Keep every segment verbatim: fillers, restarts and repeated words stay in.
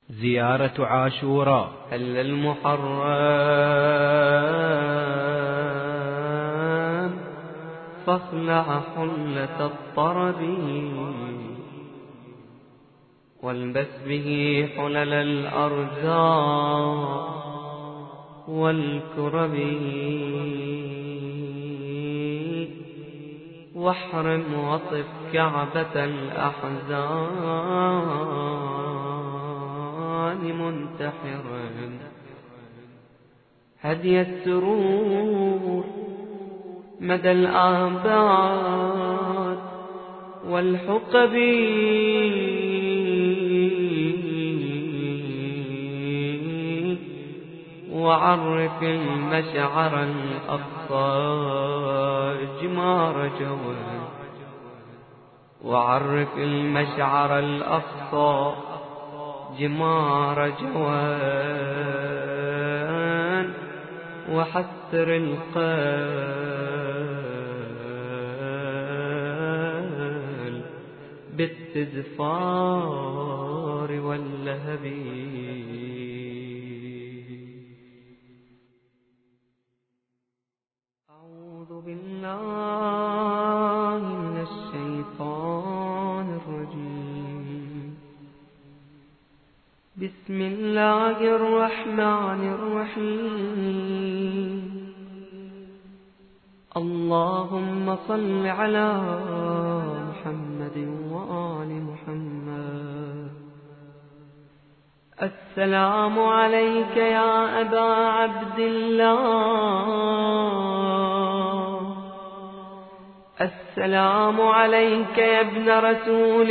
زيارة عاشوراء. هل المحرم فاخلع حلة الطرب والبس به حلل الأرزاق والكرب واحرم وطف كعبة الأحزان منتحرا هدي السرور مدى الآباد والحقب وعرف المشعر الأقصى جمار جوى وعرف المشعر الأقصى جمار جوان وحسر القلب بالتدفار واللهب. أعوذ بالله من الشيطان الرجيم. بسم الله الرحمن الرحيم. اللهم صل على محمد وآل محمد. السلام عليك يا أبا عبد الله. السلام عليك يا ابن رسول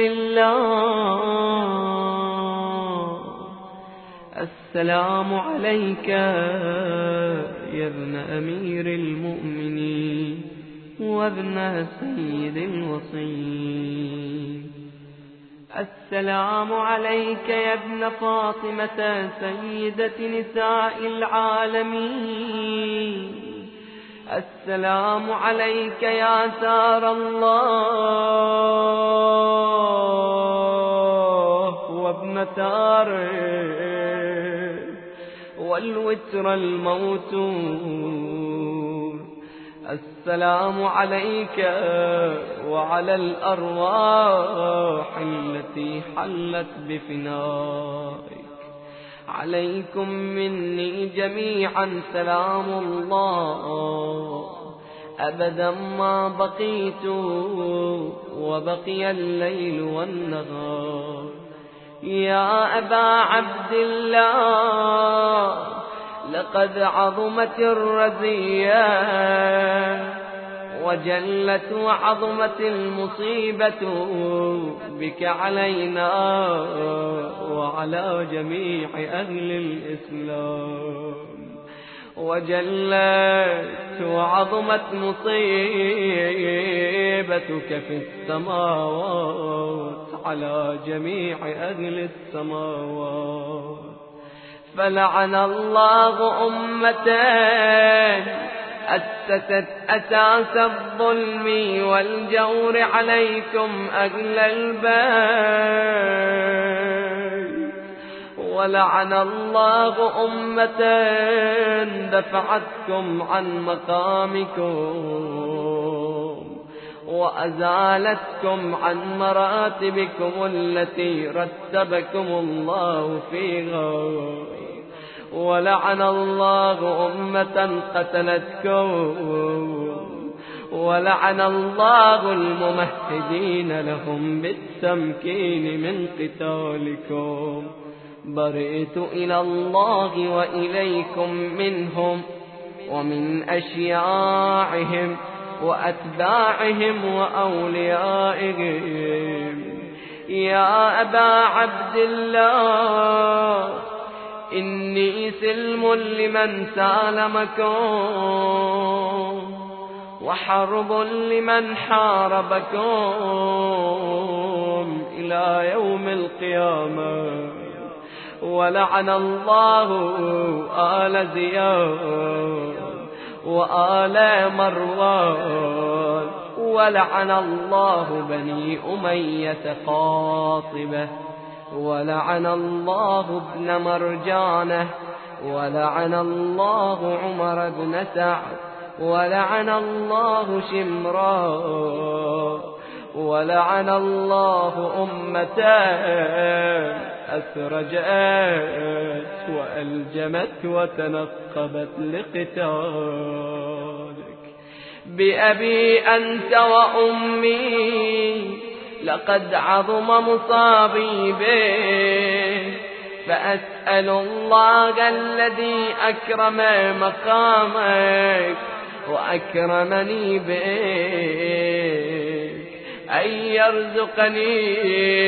الله. السلام عليك يا ابن أمير المؤمنين وابن سيد الوصيين. السلام عليك يا ابن فاطمة سيدة نساء العالمين. السلام عليك يا سار الله وابن تاره والوتر الموتور. السلام عليك وعلى الأرواح التي حلت بفنائك. عليكم مني جميعا سلام الله أبدا ما بقيت وبقي الليل والنهار. يا أبا عبد الله لقد عظمت الرزية وجلت وعظمت المصيبة بك علينا وعلى جميع أهل الإسلام. وجلت وعظمت مصيبتك في السماوات على جميع أهل السماوات. فلعن الله أمة أسست أساس الظلم والجور عليكم أهل البيت. ولعن الله أمة دفعتكم عن مقامكم وأزالتكم عن مراتبكم التي رتبكم الله فيها. ولعن الله أمة قتلتكم ولعن الله الممهدين لهم بالتمكين من قتالكم. برئت إلى الله وإليكم منهم ومن أشياعهم وأتباعهم وأوليائهم. يا أبا عبد الله إني سلم لمن سالمكم وحرب لمن حاربكم إلى يوم القيامة. ولعن الله آل زياد وآل مروان ولعن الله بني أمية قاطبة ولعن الله ابن مرجانة، ولعن الله عمر بن سعد، ولعن الله شمرا، ولعن الله أمتان أسرجت وألجمت وتنقبت لقتالك. بأبي أنت وأمي لقد عظم مصابي به، فأسأل الله الذي أكرم مقامك وأكرمني بك أن يرزقني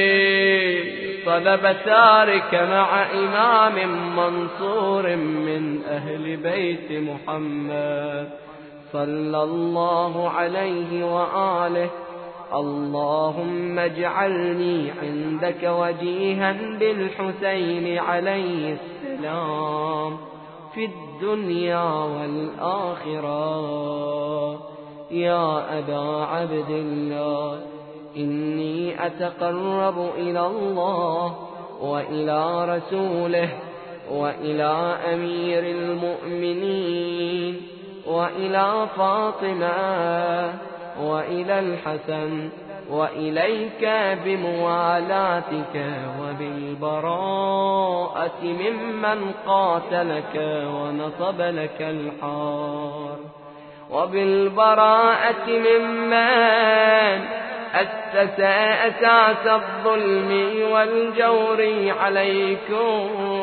طلب ثارك مع إمام منصور من أهل بيت محمد صلى الله عليه وآله. اللهم اجعلني عندك وجيها بالحسين عليه السلام في الدنيا والآخرة. يا أبا عبد الله، إني أتقرب إلى الله وإلى رسوله وإلى أمير المؤمنين وإلى فاطمة وإلى الحسن وإليك بموالاتك وبالبراءة ممن قاتلك ونصب لك الحار، وبالبراءة ممن أسس أساس الظلم والجور عليكم،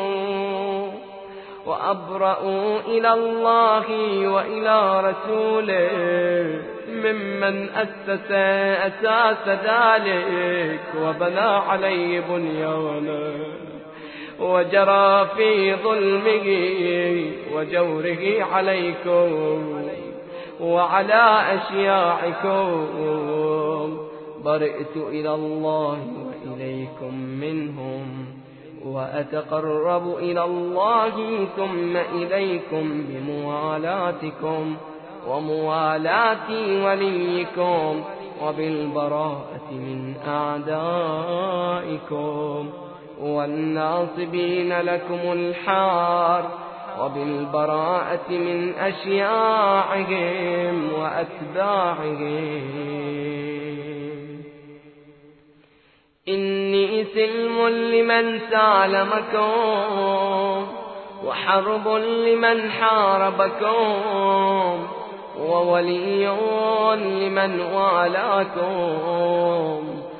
وأبرأوا إلى الله وإلى رسوله ممن أسس أساس ذلك وبنى عليه بنيانا وجرى في ظلمه وجوره عليكم وعلى أشياعكم. برئت إلى الله وإليكم منهم، وأتقرب إلى الله ثم إليكم بموالاتكم وموالاة وليكم وبالبراءة من أعدائكم والناصبين لكم الحار، وبالبراءة من أشياعهم وأتباعهم. إني سلم لمن سالمكم، وحرب لمن حاربكم، وولي لمن والاكم،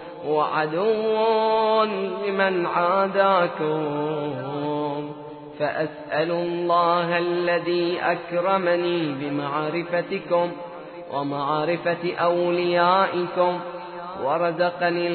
وعدو لمن عاداكم. فأسأل الله الذي أكرمني بمعرفتكم ومعرفة أوليائكم ورزقني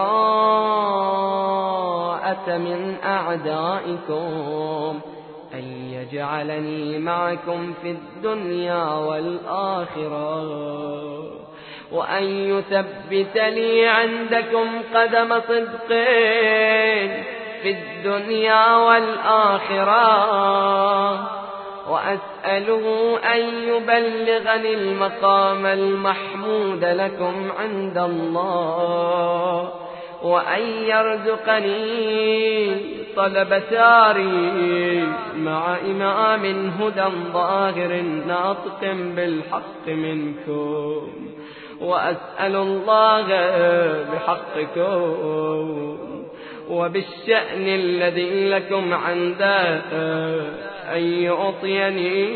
البراءة من أعدائكم أن يجعلني معكم في الدنيا والآخرة، وأن يثبت لي عندكم قدم صدق في الدنيا والآخرة، وأسأله أن يبلغني المقام المحمود لكم عند الله، وأن يرزقني طلب ثاري مع إمام هدى ظاهر ناطق بالحق منكم. وأسأل الله بحقكم وبالشأن الذي لكم عنده أن يعطيني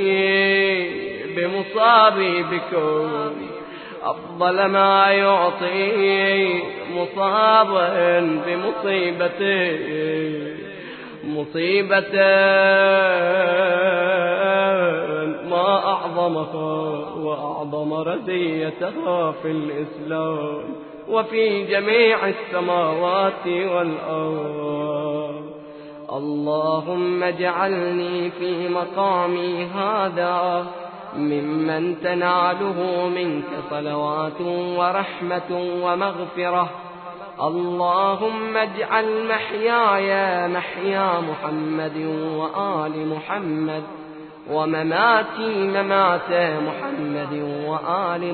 بمصابي بكم أفضل ما يعطي مصابا بمصيبته، مصيبة ما أعظمها وأعظم رزيتها في الإسلام وفي جميع السماوات والأرض. اللهم اجعلني في مقامي هذا ممن تناله منك صلوات ورحمة ومغفرة. اللهم اجعل محياي محيا محمد وآل محمد، ومماتي ممات محمد وآل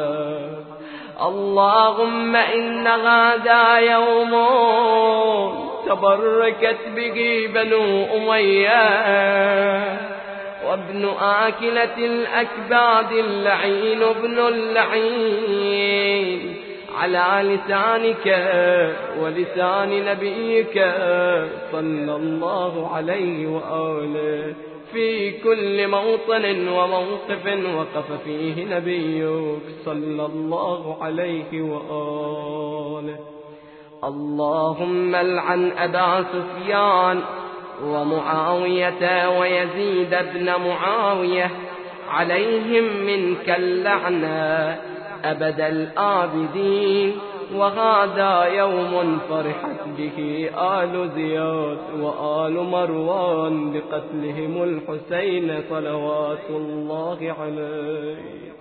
محمد. اللهم إن هذا يوم تبركت به بنو أمية، وابن آكلة الأكباد اللعين ابن اللعين على لسانك ولسان نبيك صلى الله عليه وآله في كل موطن وموقف وقف فيه نبيك صلى الله عليه وآله. اللهم العن أبا سفيان ومعاوية ويزيد بن معاوية، عليهم منك اللعنة أبد الآبدين. وهذا يوم فرحت به آل زياد وآل مروان بقتلهم الحسين صلوات الله عليه.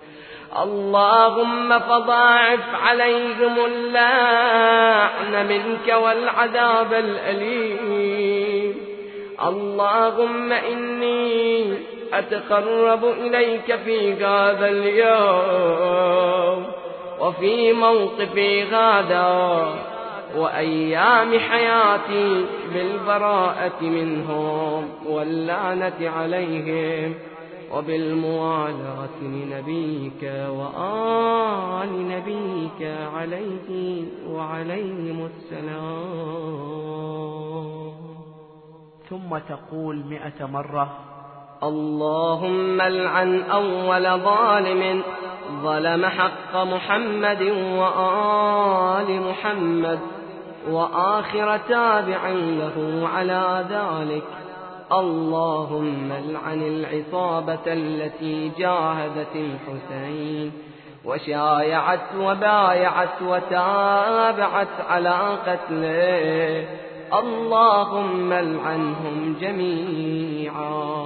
اللهم فضاعف عليهم اللعن منك والعذاب الأليم. اللهم إني أتقرب إليك في هذا اليوم وفي موقفي غدا وأيام حياتي بالبراءة منهم واللعنة عليهم وبالموالاة لنبيك وآل نبيك عليه وعليهم السلام. ثم تقول مئة مرة: اللهم العن أول ظالم ظلم حق محمد وآل محمد، وآخر تابع له على ذلك. اللهم العن العصابة التي جاهدت الحسين وشايعت وبايعت وتابعت على قتله. اللهم العنهم جميعا.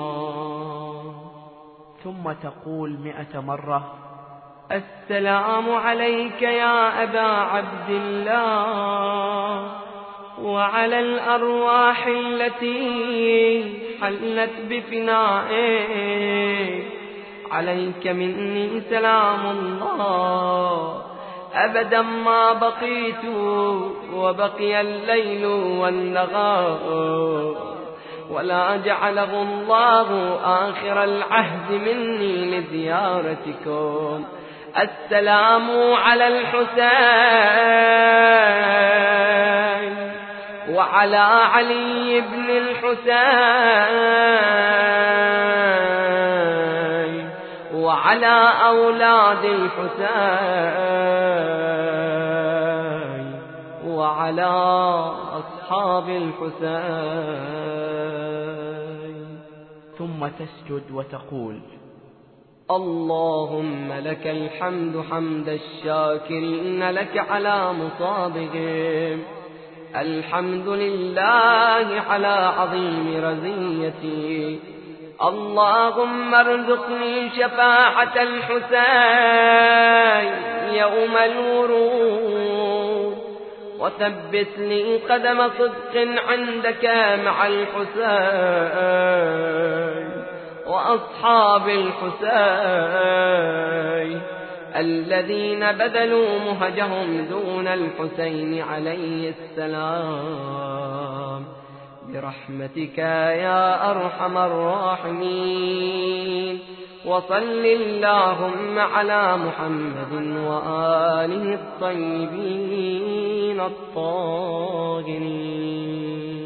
ثم تقول مئة مرة: السلام عليك يا أبا عبد الله وعلى الأرواح التي حلت بفنائك. عليك مني سلام الله أبدا ما بقيت وبقي الليل والنهار، ولا جعله الله آخر العهد مني لزيارتكم. السلام على الحسين وعلى علي بن الحسين وعلى أولاد الحسين وعلى أصحاب الحسين. ثم تسجد وتقول: اللهم لك الحمد حمد الشاكرين لك على مصابهم. الحمد لله على عظيم رزيتي. اللهم ارزقني شفاعة الحسين يوم الورود، وثبت لي قدم صدق عندك مع الحسين وأصحاب الحسين الذين بذلوا مهجهم دون الحسين عليه السلام، برحمتك يا أرحم الراحمين. وصل اللهم على محمد وآله الطيبين الطاهرين.